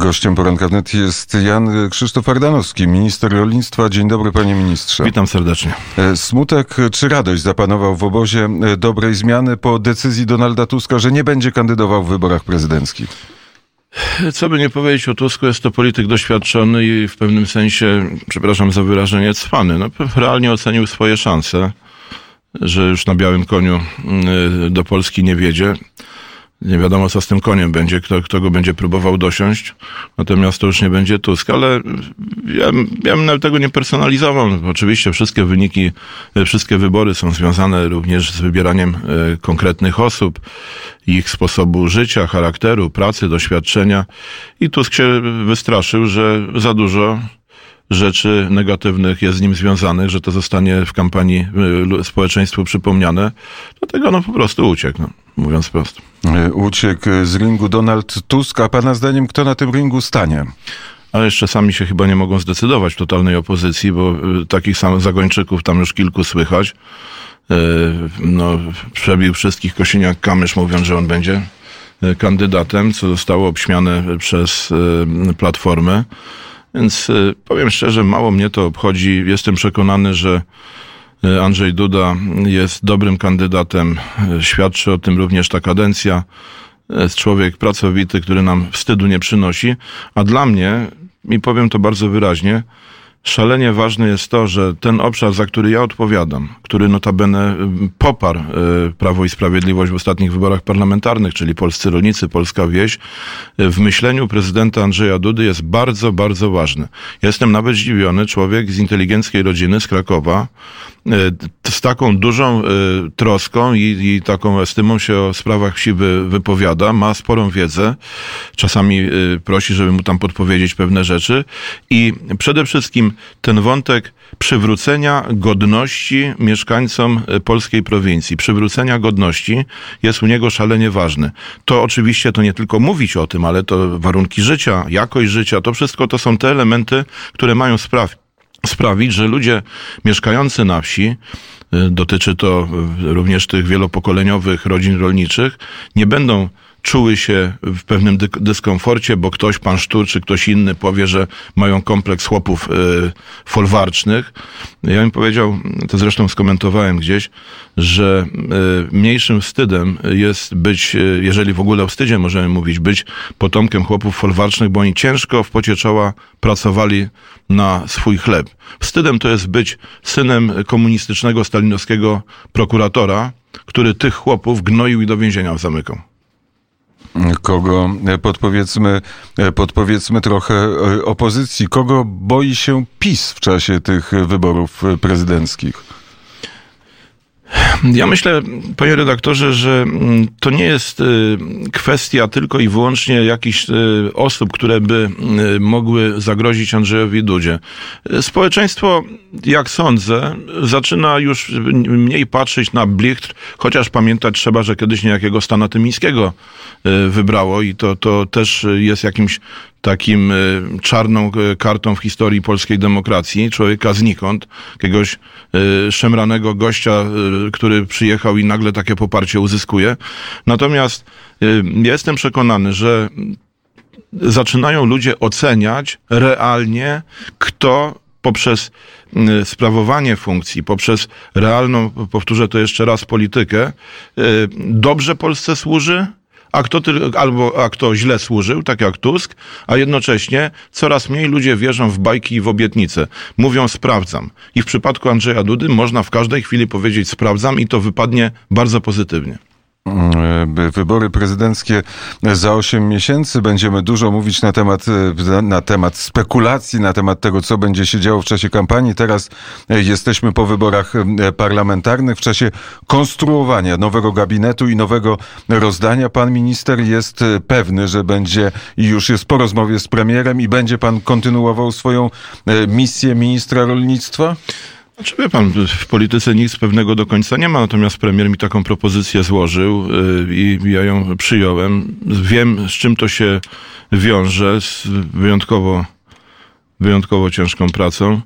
Gościem Poranka Wnet jest Jan Krzysztof Ardanowski, minister rolnictwa. Dzień dobry, panie ministrze. Witam serdecznie. Smutek czy radość zapanował w obozie dobrej zmiany po decyzji Donalda Tuska, że nie będzie kandydował w wyborach prezydenckich? Co by nie powiedzieć o Tusku, jest to polityk doświadczony i w pewnym sensie, przepraszam za wyrażenie, cwany. Realnie ocenił swoje szanse, że już na białym koniu do Polski nie wiedzie. Nie wiadomo, co z tym koniem będzie, kto go będzie próbował dosiąść. Natomiast to już nie będzie Tusk. Ale ja bym nawet tego nie personalizował. Oczywiście wszystkie wyniki, wszystkie wybory są związane również z wybieraniem konkretnych osób, ich sposobu życia, charakteru, pracy, doświadczenia. I Tusk się wystraszył, że za dużo rzeczy negatywnych jest z nim związanych, że to zostanie w kampanii społeczeństwu przypomniane. Dlatego po prostu uciekł, mówiąc prosto. Uciekł z ringu Donald Tusk, a pana zdaniem kto na tym ringu stanie? Ale jeszcze sami się chyba nie mogą zdecydować w totalnej opozycji, bo takich samych zagończyków tam już kilku słychać. Przebił wszystkich Kosiniak-Kamysz, mówiąc, że on będzie kandydatem, co zostało obśmiane przez Platformę. Więc powiem szczerze, mało mnie to obchodzi. Jestem przekonany, że Andrzej Duda jest dobrym kandydatem. Świadczy o tym również ta kadencja. Jest człowiek pracowity, który nam wstydu nie przynosi. A dla mnie, i powiem to bardzo wyraźnie, szalenie ważne jest to, że ten obszar, za który ja odpowiadam, który notabene poparł Prawo i Sprawiedliwość w ostatnich wyborach parlamentarnych, czyli polscy rolnicy, polska wieś, w myśleniu prezydenta Andrzeja Dudy jest bardzo, bardzo ważny. Jestem nawet zdziwiony, człowiek z inteligenckiej rodziny z Krakowa, z taką dużą troską i taką estymą się o sprawach wsi wypowiada, ma sporą wiedzę, czasami prosi, żeby mu tam podpowiedzieć pewne rzeczy i przede wszystkim ten wątek przywrócenia godności mieszkańcom polskiej prowincji, przywrócenia godności jest u niego szalenie ważny. To oczywiście to nie tylko mówić o tym, ale to warunki życia, jakość życia, to wszystko to są te elementy, które mają sprawić, że ludzie mieszkający na wsi, dotyczy to również tych wielopokoleniowych rodzin rolniczych, nie będą czuły się w pewnym dyskomforcie, bo ktoś, pan Sztur, czy ktoś inny powie, że mają kompleks chłopów folwarcznych. Ja bym powiedział, to zresztą skomentowałem gdzieś, że mniejszym wstydem jest być, jeżeli w ogóle o wstydzie możemy mówić, być potomkiem chłopów folwarcznych, bo oni ciężko w pocie czoła pracowali na swój chleb. Wstydem to jest być synem komunistycznego, stalinowskiego prokuratora, który tych chłopów gnoił i do więzienia zamykał. Kogo, podpowiedzmy trochę opozycji, kogo boi się PiS w czasie tych wyborów prezydenckich? Ja myślę, panie redaktorze, że to nie jest kwestia tylko i wyłącznie jakichś osób, które by mogły zagrozić Andrzejowi Dudzie. Społeczeństwo, jak sądzę, zaczyna już mniej patrzeć na blichtr, chociaż pamiętać trzeba, że kiedyś niejakiego Stana Tymińskiego wybrało i to też jest jakimś takim czarną kartą w historii polskiej demokracji, człowieka znikąd, jakiegoś szemranego gościa, który przyjechał i nagle takie poparcie uzyskuje. Natomiast jestem przekonany, że zaczynają ludzie oceniać realnie, kto poprzez sprawowanie funkcji, poprzez realną, powtórzę to jeszcze raz, politykę, dobrze Polsce służy, a kto źle służył, tak jak Tusk, a jednocześnie coraz mniej ludzie wierzą w bajki i w obietnice. Mówią sprawdzam. I w przypadku Andrzeja Dudy można w każdej chwili powiedzieć sprawdzam i to wypadnie bardzo pozytywnie. Wybory prezydenckie za 8 miesięcy. Będziemy dużo mówić na temat spekulacji, na temat tego, co będzie się działo w czasie kampanii. Teraz jesteśmy po wyborach parlamentarnych, w czasie konstruowania nowego gabinetu i nowego rozdania. Pan minister jest pewny, że będzie i już jest po rozmowie z premierem i będzie pan kontynuował swoją misję ministra rolnictwa? Znaczy, wie pan, w polityce nic pewnego do końca nie ma, natomiast premier mi taką propozycję złożył i ja ją przyjąłem. Wiem, z czym to się wiąże, z wyjątkowo ciężką pracą.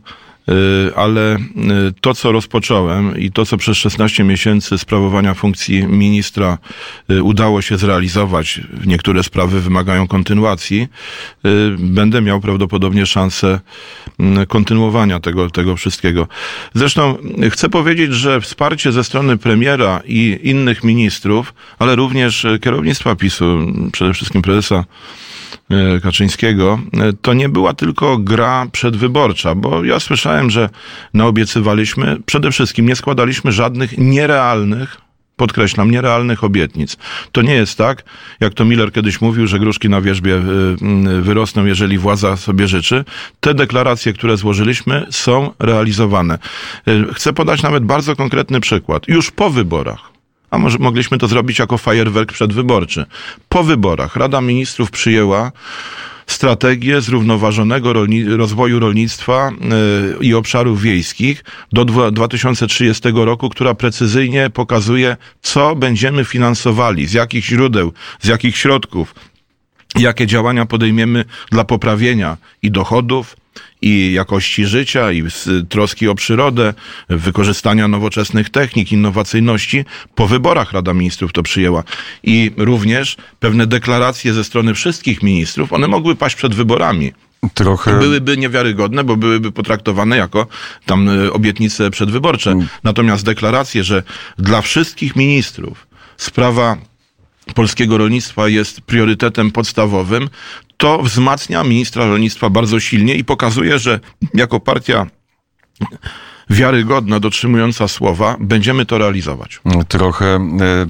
ale to, co rozpocząłem i to, co przez 16 miesięcy sprawowania funkcji ministra udało się zrealizować, niektóre sprawy wymagają kontynuacji, będę miał prawdopodobnie szansę kontynuowania tego wszystkiego. Zresztą chcę powiedzieć, że wsparcie ze strony premiera i innych ministrów, ale również kierownictwa PiS-u, przede wszystkim prezesa Kaczyńskiego, to nie była tylko gra przedwyborcza, bo ja słyszałem, że naobiecywaliśmy, przede wszystkim nie składaliśmy żadnych nierealnych, podkreślam, nierealnych obietnic. To nie jest tak, jak to Miller kiedyś mówił, że gruszki na wierzbie wyrosną, jeżeli władza sobie życzy. Te deklaracje, które złożyliśmy, są realizowane. Chcę podać nawet bardzo konkretny przykład. Już po wyborach, a może mogliśmy to zrobić jako fajerwerk przedwyborczy. Po wyborach Rada Ministrów przyjęła strategię zrównoważonego rozwoju rolnictwa i obszarów wiejskich do 2030 roku, która precyzyjnie pokazuje, co będziemy finansowali, z jakich źródeł, z jakich środków, jakie działania podejmiemy dla poprawienia i dochodów, i jakości życia, i troski o przyrodę, wykorzystania nowoczesnych technik, innowacyjności. Po wyborach Rada Ministrów to przyjęła. I również pewne deklaracje ze strony wszystkich ministrów, one mogły paść przed wyborami. Trochę byłyby niewiarygodne, bo byłyby potraktowane jako tam obietnice przedwyborcze. Natomiast deklaracje, że dla wszystkich ministrów sprawa polskiego rolnictwa jest priorytetem podstawowym, to wzmacnia ministra rolnictwa bardzo silnie i pokazuje, że jako partia wiarygodna, dotrzymująca słowa, będziemy to realizować. Trochę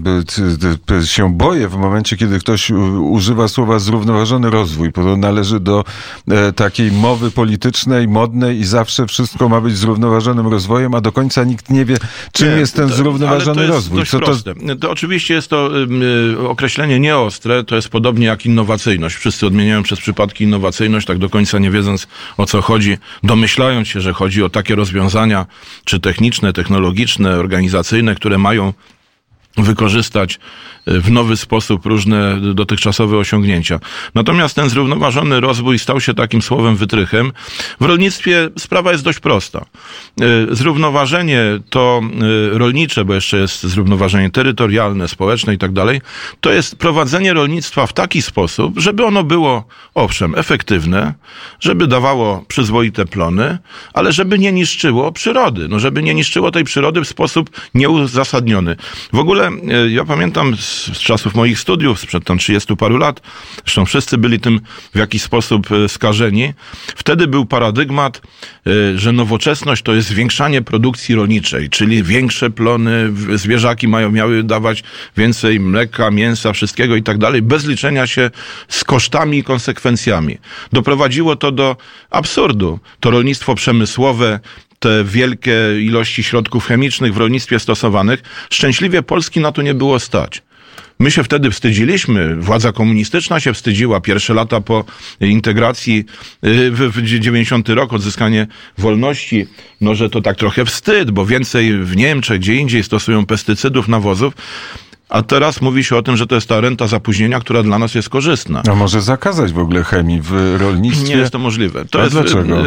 się boję w momencie, kiedy ktoś używa słowa zrównoważony rozwój, bo to należy do takiej mowy politycznej, modnej i zawsze wszystko ma być zrównoważonym rozwojem, a do końca nikt nie wie, czym jest ten zrównoważony rozwój. To oczywiście jest to określenie nieostre, to jest podobnie jak innowacyjność. Wszyscy odmieniają przez przypadki innowacyjność, tak do końca nie wiedząc, o co chodzi, domyślając się, że chodzi o takie rozwiązania, czy techniczne, technologiczne, organizacyjne, które mają wykorzystać w nowy sposób różne dotychczasowe osiągnięcia. Natomiast ten zrównoważony rozwój stał się takim słowem wytrychem. W rolnictwie sprawa jest dość prosta. Zrównoważenie to rolnicze, bo jeszcze jest zrównoważenie terytorialne, społeczne i tak dalej, to jest prowadzenie rolnictwa w taki sposób, żeby ono było, owszem, efektywne, żeby dawało przyzwoite plony, ale żeby nie niszczyło przyrody. Żeby nie niszczyło tej przyrody w sposób nieuzasadniony. W ogóle ja pamiętam z czasów moich studiów, sprzed tam 30 paru lat, zresztą wszyscy byli tym w jakiś sposób skażeni. Wtedy był paradygmat, że nowoczesność to jest zwiększanie produkcji rolniczej, czyli większe plony, zwierzaki miały dawać więcej mleka, mięsa, wszystkiego i tak dalej, bez liczenia się z kosztami i konsekwencjami. Doprowadziło to do absurdu. To rolnictwo przemysłowe, te wielkie ilości środków chemicznych w rolnictwie stosowanych, szczęśliwie Polski na to nie było stać. My się wtedy wstydziliśmy, władza komunistyczna się wstydziła, pierwsze lata po integracji, w 90 rok, odzyskanie wolności, że to tak trochę wstyd, bo więcej w Niemczech, gdzie indziej stosują pestycydów, nawozów. A teraz mówi się o tym, że to jest ta renta zapóźnienia, która dla nas jest korzystna. A może zakazać w ogóle chemii w rolnictwie? Nie jest to możliwe. Dlaczego?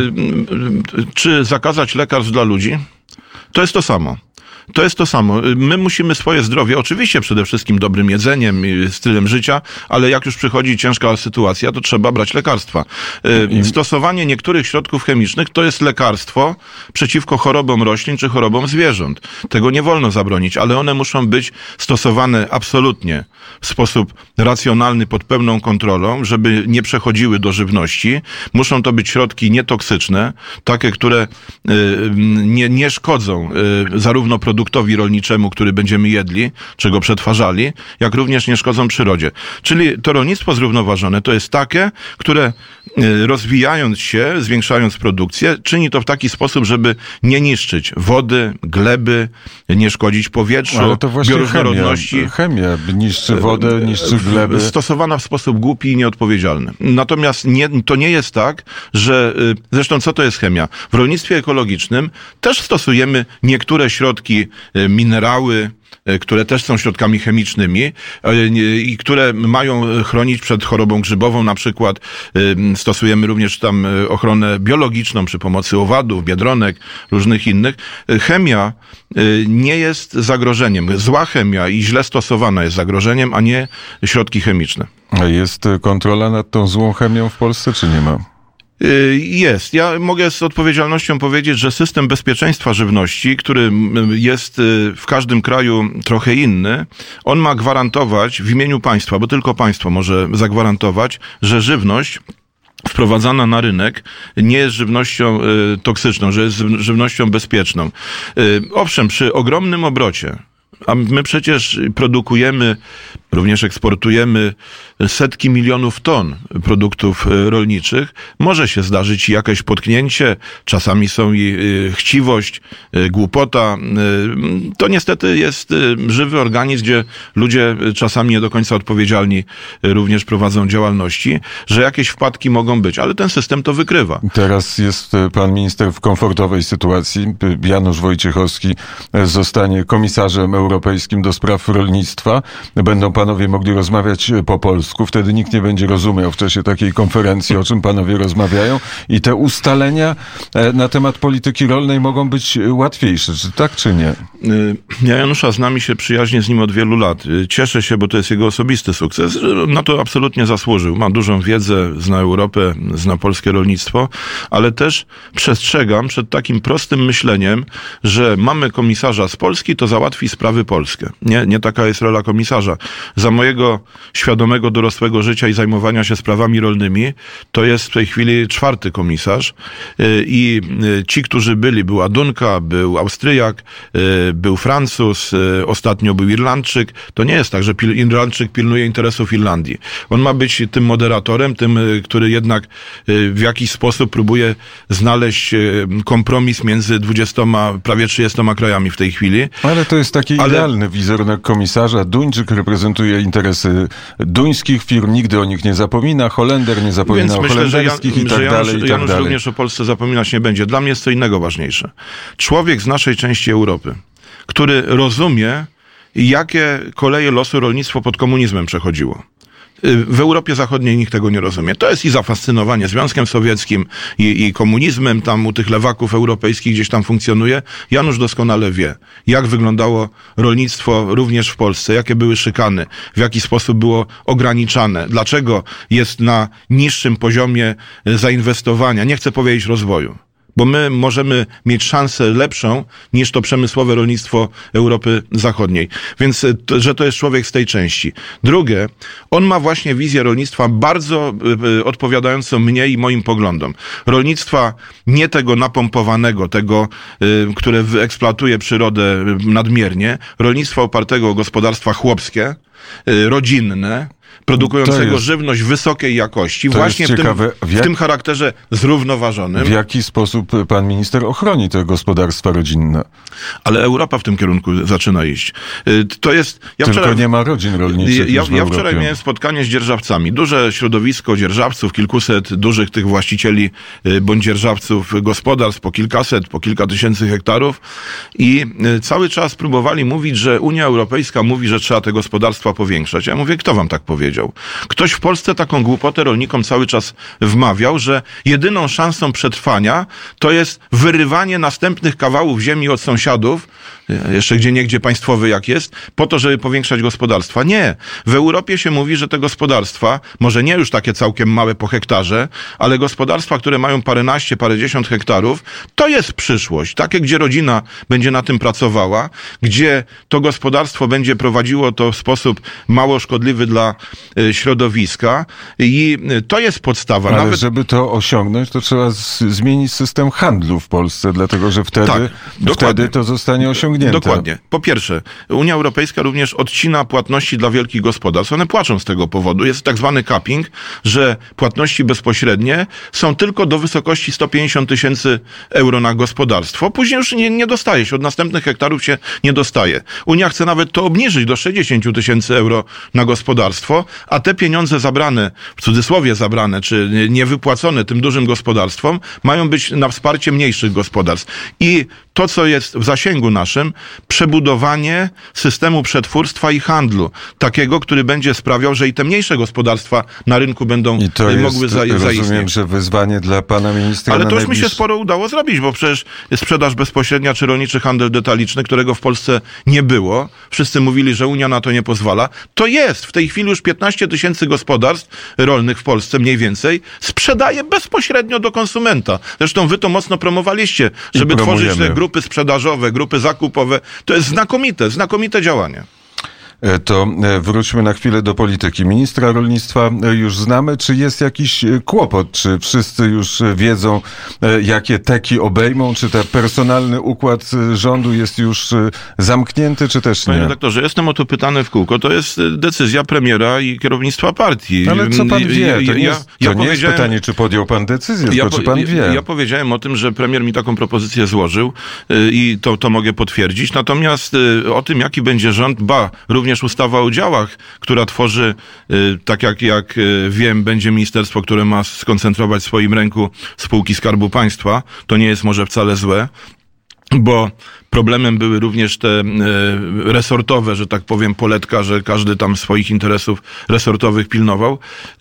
Czy zakazać lekarstw dla ludzi? To jest to samo. To jest to samo. My musimy swoje zdrowie, oczywiście przede wszystkim dobrym jedzeniem, stylem życia, ale jak już przychodzi ciężka sytuacja, to trzeba brać lekarstwa. Stosowanie niektórych środków chemicznych to jest lekarstwo przeciwko chorobom roślin czy chorobom zwierząt. Tego nie wolno zabronić, ale one muszą być stosowane absolutnie w sposób racjonalny, pod pełną kontrolą, żeby nie przechodziły do żywności. Muszą to być środki nietoksyczne, takie, które nie szkodzą zarówno produktowi rolniczemu, który będziemy jedli, czy go przetwarzali, jak również nie szkodzą przyrodzie. Czyli to rolnictwo zrównoważone to jest takie, które rozwijając się, zwiększając produkcję, czyni to w taki sposób, żeby nie niszczyć wody, gleby, nie szkodzić powietrzu, ale to właśnie bioróżnorodności. Chemia niszczy wodę, niszczy gleby. Stosowana w sposób głupi i nieodpowiedzialny. Natomiast to nie jest tak, że... Zresztą co to jest chemia? W rolnictwie ekologicznym też stosujemy niektóre środki, minerały, które też są środkami chemicznymi i które mają chronić przed chorobą grzybową. Na przykład stosujemy również tam ochronę biologiczną przy pomocy owadów, biedronek, różnych innych. Chemia nie jest zagrożeniem. Zła chemia i źle stosowana jest zagrożeniem, a nie środki chemiczne. A jest kontrola nad tą złą chemią w Polsce, czy nie ma? Jest. Ja mogę z odpowiedzialnością powiedzieć, że system bezpieczeństwa żywności, który jest w każdym kraju trochę inny, on ma gwarantować w imieniu państwa, bo tylko państwo może zagwarantować, że żywność wprowadzana na rynek nie jest żywnością toksyczną, że jest żywnością bezpieczną. Owszem, przy ogromnym obrocie, a my przecież produkujemy, również eksportujemy setki milionów ton produktów rolniczych. Może się zdarzyć jakieś potknięcie, czasami są i chciwość, głupota. To niestety jest żywy organizm, gdzie ludzie czasami nie do końca odpowiedzialni również prowadzą działalności, że jakieś wpadki mogą być, ale ten system to wykrywa. Teraz jest pan minister w komfortowej sytuacji. Janusz Wojciechowski zostanie komisarzem europejskim do spraw rolnictwa. Będą panowie mogli rozmawiać po polsku. Wtedy nikt nie będzie rozumiał w czasie takiej konferencji, o czym panowie rozmawiają. I te ustalenia na temat polityki rolnej mogą być łatwiejsze. Czy tak, czy nie? Ja Janusza znam i się przyjaźnię z nim od wielu lat. Cieszę się, bo to jest jego osobisty sukces. Na to absolutnie zasłużył. Ma dużą wiedzę, zna Europę, zna polskie rolnictwo, ale też przestrzegam przed takim prostym myśleniem, że mamy komisarza z Polski, to załatwi sprawy polskie. Nie taka jest rola komisarza. Za mojego świadomego, dorosłego życia i zajmowania się sprawami rolnymi, to jest w tej chwili 4. komisarz i ci, którzy była Dunka, był Austriak, był Francuz, ostatnio był Irlandczyk. To nie jest tak, że Irlandczyk pilnuje interesów Irlandii. On ma być tym moderatorem, tym, który jednak w jakiś sposób próbuje znaleźć kompromis między 20, prawie 30 krajami w tej chwili. Ale to jest taki idealny wizerunek komisarza. Duńczyk reprezentuje interesy duńskich firm, nigdy o nich nie zapomina, Holender nie zapomina o holenderskich i tak dalej. Janusz również o Polsce zapominać nie będzie. Dla mnie jest co innego ważniejsze. Człowiek z naszej części Europy, który rozumie, jakie koleje losu rolnictwo pod komunizmem przechodziło. W Europie Zachodniej nikt tego nie rozumie. To jest i zafascynowanie Związkiem Sowieckim i komunizmem, tam u tych lewaków europejskich gdzieś tam funkcjonuje. Janusz doskonale wie, jak wyglądało rolnictwo również w Polsce, jakie były szykany, w jaki sposób było ograniczane, dlaczego jest na niższym poziomie zainwestowania, nie chcę powiedzieć rozwoju. Bo my możemy mieć szansę lepszą niż to przemysłowe rolnictwo Europy Zachodniej. Więc, że to jest człowiek z tej części. Drugie, on ma właśnie wizję rolnictwa bardzo odpowiadającą mnie i moim poglądom. Rolnictwa nie tego napompowanego, tego, które eksploatuje przyrodę nadmiernie. Rolnictwa opartego o gospodarstwa chłopskie, rodzinne, produkującego żywność wysokiej jakości, właśnie w tym charakterze zrównoważonym. W jaki sposób pan minister ochroni te gospodarstwa rodzinne? Ale Europa w tym kierunku zaczyna iść. To jest... Tylko nie ma rodzin rolniczych Ja wczoraj miałem spotkanie z dzierżawcami. Duże środowisko dzierżawców, kilkuset dużych tych właścicieli bądź dzierżawców gospodarstw, po kilkaset, po kilka tysięcy hektarów i cały czas próbowali mówić, że Unia Europejska mówi, że trzeba te gospodarstwa powiększać. Ja mówię, kto wam tak powiedział? Ktoś w Polsce taką głupotę rolnikom cały czas wmawiał, że jedyną szansą przetrwania to jest wyrywanie następnych kawałów ziemi od sąsiadów, jeszcze gdzieniegdzie państwowy jak jest, po to, żeby powiększać gospodarstwa. Nie. W Europie się mówi, że te gospodarstwa, może nie już takie całkiem małe po hektarze, ale gospodarstwa, które mają paręnaście, parędziesiąt hektarów, to jest przyszłość. Takie, gdzie rodzina będzie na tym pracowała, gdzie to gospodarstwo będzie prowadziło to w sposób mało szkodliwy dla środowiska i to jest podstawa. Ale żeby to osiągnąć, to trzeba zmienić system handlu w Polsce, dlatego że wtedy to zostanie osiągnięte. Dokładnie. Po pierwsze, Unia Europejska również odcina płatności dla wielkich gospodarstw. One płaczą z tego powodu. Jest tak zwany capping, że płatności bezpośrednie są tylko do wysokości 150 000 euro na gospodarstwo. Później już nie dostaje się. Od następnych hektarów się nie dostaje. Unia chce nawet to obniżyć do 60 000 euro na gospodarstwo, a te pieniądze zabrane, w cudzysłowie zabrane, czy niewypłacone tym dużym gospodarstwom, mają być na wsparcie mniejszych gospodarstw. I to, co jest w zasięgu naszym, przebudowanie systemu przetwórstwa i handlu, takiego, który będzie sprawiał, że i te mniejsze gospodarstwa na rynku będą mogły zaistnieć. Rozumiem, że wyzwanie dla pana ministra. Ale to już mi się sporo udało zrobić, bo przecież sprzedaż bezpośrednia czy rolniczy handel detaliczny, którego w Polsce nie było. Wszyscy mówili, że Unia na to nie pozwala. To jest. W tej chwili już 15 000 gospodarstw rolnych w Polsce mniej więcej sprzedaje bezpośrednio do konsumenta. Zresztą wy to mocno promowaliście, żeby tworzyć te grupy sprzedażowe, grupy zakupowe. To jest znakomite działanie. To wróćmy na chwilę do polityki. Ministra rolnictwa już znamy. Czy jest jakiś kłopot? Czy wszyscy już wiedzą, jakie teki obejmą? Czy ten personalny układ rządu jest już zamknięty, czy też nie? Panie redaktorze, jestem o to pytany w kółko. To jest decyzja premiera i kierownictwa partii. Ale co pan wie? To nie jest pytanie, czy podjął pan decyzję, tylko czy pan wie. Ja powiedziałem o tym, że premier mi taką propozycję złożył i to mogę potwierdzić. Natomiast o tym, jaki będzie rząd, również ustawa o działach, która tworzy, tak jak wiem, będzie ministerstwo, które ma skoncentrować w swoim ręku spółki Skarbu Państwa. To nie jest może wcale złe, bo problemem były również te resortowe, że tak powiem, poletka, że każdy tam swoich interesów resortowych pilnował.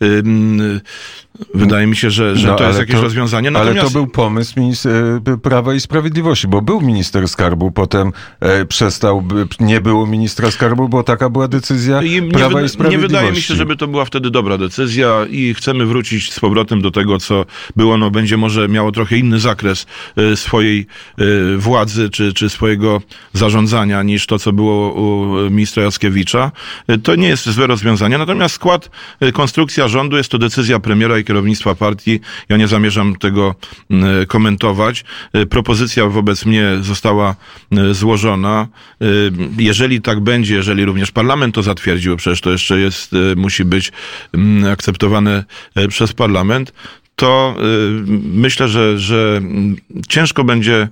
Wydaje mi się, że to jest jakieś rozwiązanie. Natomiast... Ale to był pomysł Prawa i Sprawiedliwości, bo był minister skarbu, potem nie było ministra skarbu, bo taka była decyzja Prawa i Sprawiedliwości. Nie wydaje mi się, żeby to była wtedy dobra decyzja i chcemy wrócić z powrotem do tego, co było. No, będzie może miało trochę inny zakres swojej władzy, czy swojego zarządzania niż to, co było u ministra Jackiewicza. To nie jest złe rozwiązanie. Natomiast skład, konstrukcja rządu jest to decyzja premiera i kierownictwa partii. Ja nie zamierzam tego komentować. Propozycja wobec mnie została złożona. Jeżeli tak będzie, jeżeli również parlament to zatwierdził, przecież to jeszcze musi być akceptowane przez parlament, to myślę, że ciężko będzie,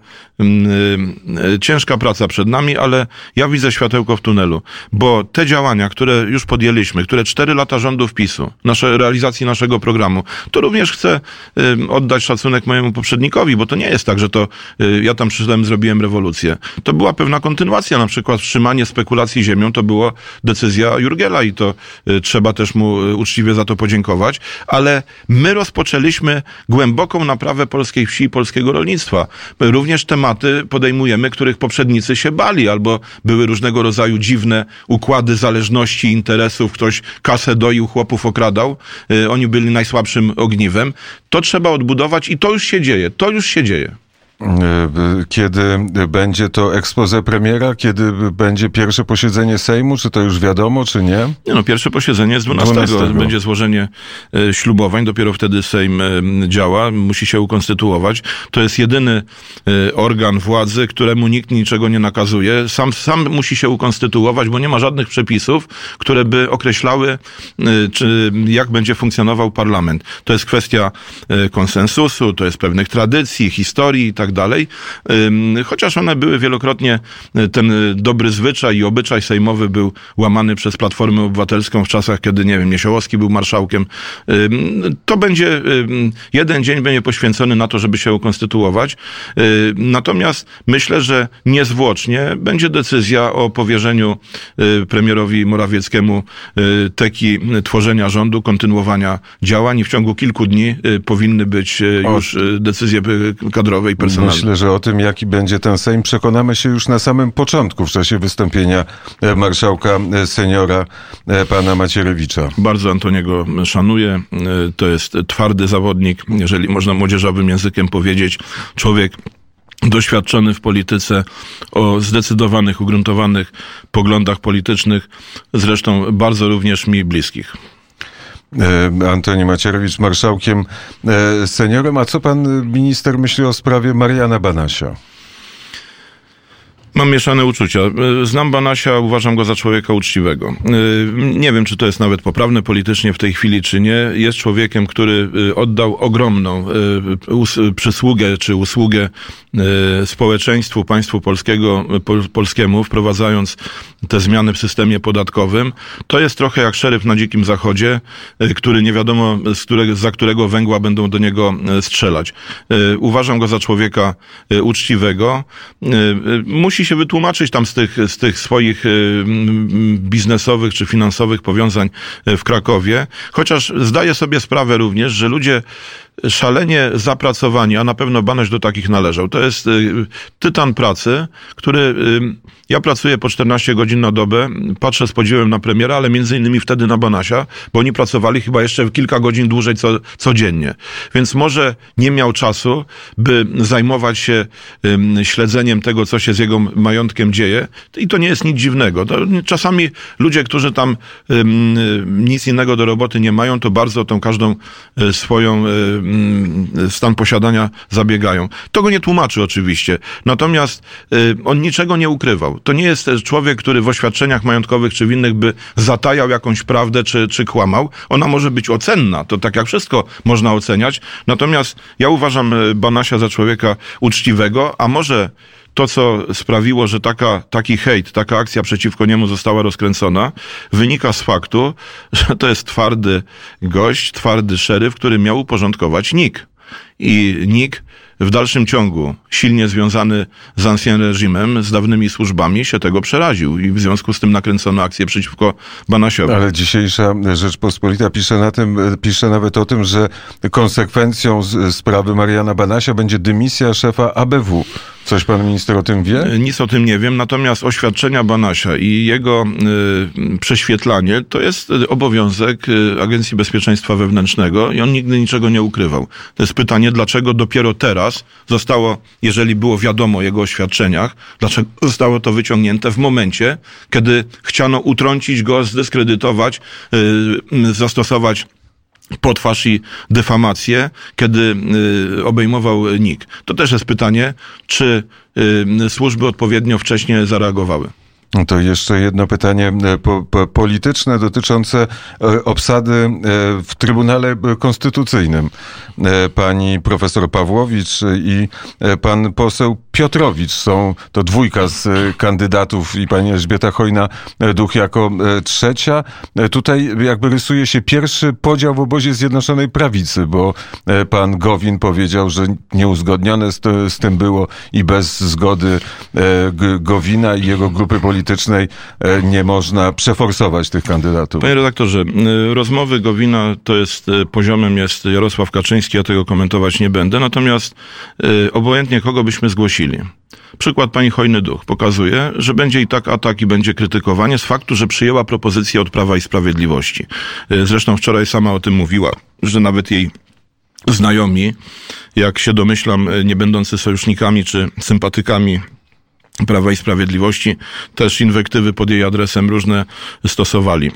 ciężka praca przed nami, ale ja widzę światełko w tunelu, bo te działania, które już podjęliśmy, które 4 lata rządów PiS-u, realizacji naszego programu, to również chcę oddać szacunek mojemu poprzednikowi, bo to nie jest tak, że to ja tam przyszedłem, zrobiłem rewolucję. To była pewna kontynuacja, na przykład wstrzymanie spekulacji ziemią, to była decyzja Jurgiela i to trzeba też mu uczciwie za to podziękować, ale my rozpoczęliśmy głęboką naprawę polskiej wsi i polskiego rolnictwa. Również tematy podejmujemy, których poprzednicy się bali, albo były różnego rodzaju dziwne układy zależności, interesów, ktoś kasę doił, chłopów okradał, oni byli najsłabszym ogniwem. To trzeba odbudować i to już się dzieje. Kiedy będzie to exposé premiera? Kiedy będzie pierwsze posiedzenie Sejmu? Czy to już wiadomo, czy nie? Pierwsze posiedzenie jest 12. Będzie złożenie ślubowań. Dopiero wtedy Sejm działa. Musi się ukonstytuować. To jest jedyny organ władzy, któremu nikt niczego nie nakazuje. Sam musi się ukonstytuować, bo nie ma żadnych przepisów, które by określały, jak będzie funkcjonował parlament. To jest kwestia konsensusu, to jest pewnych tradycji, historii i tak dalej. Chociaż one były wielokrotnie, ten dobry zwyczaj i obyczaj sejmowy był łamany przez Platformę Obywatelską w czasach, kiedy, Niesiołowski był marszałkiem. To będzie, jeden dzień będzie poświęcony na to, żeby się ukonstytuować. Natomiast myślę, że niezwłocznie będzie decyzja o powierzeniu premierowi Morawieckiemu teki tworzenia rządu, kontynuowania działań i w ciągu kilku dni powinny być już decyzje kadrowe i personalne. Myślę, że o tym, jaki będzie ten Sejm, przekonamy się już na samym początku, w czasie wystąpienia marszałka seniora, pana Macierewicza. Bardzo Antoniego szanuję. To jest twardy zawodnik, jeżeli można młodzieżowym językiem powiedzieć. Człowiek doświadczony w polityce, o zdecydowanych, ugruntowanych poglądach politycznych, zresztą bardzo również mi bliskich. Antoni Macierewicz, marszałkiem seniorem. A co pan minister myśli o sprawie Mariana Banasia? Mam mieszane uczucia. Znam Banasia, uważam go za człowieka uczciwego. Nie wiem, czy to jest nawet poprawne politycznie w tej chwili, czy nie. Jest człowiekiem, który oddał ogromną przysługę czy usługę społeczeństwu, państwu polskiemu, wprowadzając te zmiany w systemie podatkowym. To jest trochę jak szeryf na Dzikim Zachodzie, który nie wiadomo, za którego węgła będą do niego strzelać. Uważam go za człowieka uczciwego. Musi się wytłumaczyć tam z tych swoich biznesowych czy finansowych powiązań w Krakowie, chociaż zdaję sobie sprawę również, że ludzie szalenie zapracowani, a na pewno Banaś do takich należał. To jest tytan pracy, który... Ja pracuję po 14 godzin na dobę, patrzę z podziwem na premiera, ale między innymi wtedy na Banasia, bo oni pracowali chyba jeszcze kilka godzin dłużej codziennie. Więc może nie miał czasu, by zajmować się śledzeniem tego, co się z jego majątkiem dzieje. I to nie jest nic dziwnego. Czasami ludzie, którzy tam nic innego do roboty nie mają, to bardzo tą każdą swoją stan posiadania zabiegają. To go nie tłumaczy oczywiście. Natomiast on niczego nie ukrywał. To nie jest człowiek, który w oświadczeniach majątkowych czy w innych by zatajał jakąś prawdę czy kłamał. Ona może być ocenna. To tak jak wszystko można oceniać. Natomiast ja uważam Banasia za człowieka uczciwego, a może to, co sprawiło, że taki hejt, taka akcja przeciwko niemu została rozkręcona, wynika z faktu, że to jest twardy gość, twardy szeryf, który miał uporządkować NIK. I NIK w dalszym ciągu, silnie związany z ancien reżimem, z dawnymi służbami, się tego przeraził i w związku z tym nakręcono akcję przeciwko Banasiowi. Ale dzisiejsza Rzeczpospolita pisze nawet o tym, że konsekwencją sprawy Mariana Banasia będzie dymisja szefa ABW. Coś pan minister o tym wie? Nic o tym nie wiem, natomiast oświadczenia Banasia i jego prześwietlanie to jest obowiązek Agencji Bezpieczeństwa Wewnętrznego i on nigdy niczego nie ukrywał. To jest pytanie, dlaczego dopiero teraz zostało, jeżeli było wiadomo o jego oświadczeniach, dlaczego zostało to wyciągnięte w momencie, kiedy chciano utrącić go, zdyskredytować, zastosować potwarz i dyfamację, kiedy obejmował NIK. To też jest pytanie, czy służby odpowiednio wcześnie zareagowały. To jeszcze jedno pytanie polityczne dotyczące obsady w Trybunale Konstytucyjnym. Pani profesor Pawłowicz i pan poseł Piotrowicz są to dwójka z kandydatów i pani Elżbieta Chojna-Duch jako trzecia. Tutaj jakby rysuje się pierwszy podział w obozie Zjednoczonej Prawicy, bo pan Gowin powiedział, że nieuzgodnione z tym było i bez zgody Gowina i jego grupy politycznej nie można przeforsować tych kandydatów. Panie redaktorze, rozmowy Gowina poziomem jest Jarosław Kaczyński, ja tego komentować nie będę, natomiast obojętnie kogo byśmy zgłosili. Przykład pani Chojny-Duch pokazuje, że będzie i tak atak i będzie krytykowanie z faktu, że przyjęła propozycję od Prawa i Sprawiedliwości. Zresztą wczoraj sama o tym mówiła, że nawet jej znajomi, jak się domyślam, nie będący sojusznikami czy sympatykami Prawa i Sprawiedliwości, też inwektywy pod jej adresem różne stosowali.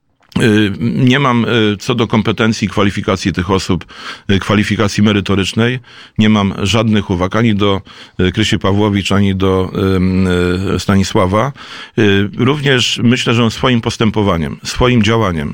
Nie mam co do kompetencji i kwalifikacji tych osób, kwalifikacji merytorycznej, nie mam żadnych uwag ani do Krysi Pawłowicz, ani do Stanisława. Również myślę, że on swoim postępowaniem, swoim działaniem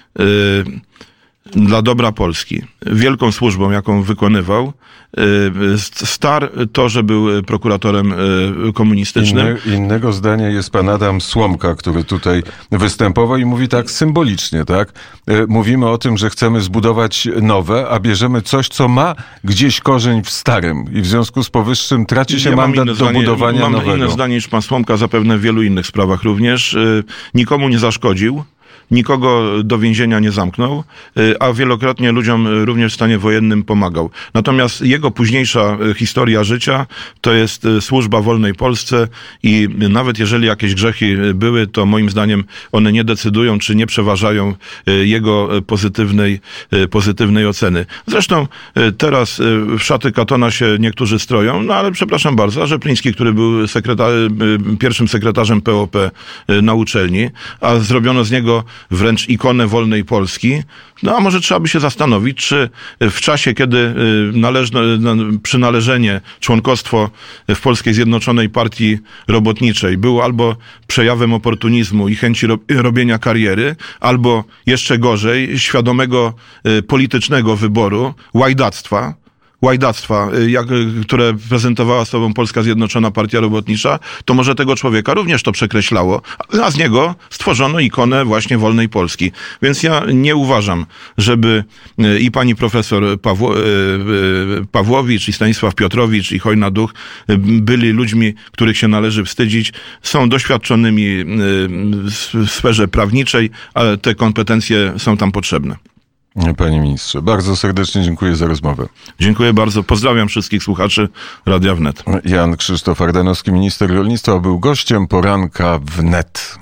dla dobra Polski, wielką służbą, jaką wykonywał, starł to, że był prokuratorem komunistycznym. Innego zdania jest pan Adam Słomka, który tutaj występował i mówi tak symbolicznie, tak? Mówimy o tym, że chcemy zbudować nowe, a bierzemy coś, co ma gdzieś korzeń w starym i w związku z powyższym traci się mandat do budowania nowego. Mam inne zdanie niż pan Słomka, zapewne w wielu innych sprawach również. Nikomu nie zaszkodził. Nikogo do więzienia nie zamknął, a wielokrotnie ludziom również w stanie wojennym pomagał. Natomiast jego późniejsza historia życia to jest służba wolnej Polsce i nawet jeżeli jakieś grzechy były, to moim zdaniem one nie decydują, czy nie przeważają jego pozytywnej oceny. Zresztą teraz w szaty Katona się niektórzy stroją, no ale przepraszam bardzo, a Rzepliński, który był pierwszym sekretarzem POP na uczelni, a zrobiono z niego wręcz ikonę wolnej Polski. No a może trzeba by się zastanowić, czy w czasie, kiedy przynależenie, członkostwo w Polskiej Zjednoczonej Partii Robotniczej było albo przejawem oportunizmu i chęci robienia kariery, albo jeszcze gorzej, świadomego politycznego wyboru, łajdactwa, które prezentowała sobą Polska Zjednoczona Partia Robotnicza, to może tego człowieka również to przekreślało, a z niego stworzono ikonę właśnie wolnej Polski. Więc ja nie uważam, żeby i pani profesor Pawłowicz, i Stanisław Piotrowicz, i Chojna-Duch byli ludźmi, których się należy wstydzić. Są doświadczonymi w sferze prawniczej, ale te kompetencje są tam potrzebne. Panie ministrze, bardzo serdecznie dziękuję za rozmowę. Dziękuję bardzo. Pozdrawiam wszystkich słuchaczy Radia Wnet. Jan Krzysztof Ardanowski, minister rolnictwa, był gościem poranka Wnet.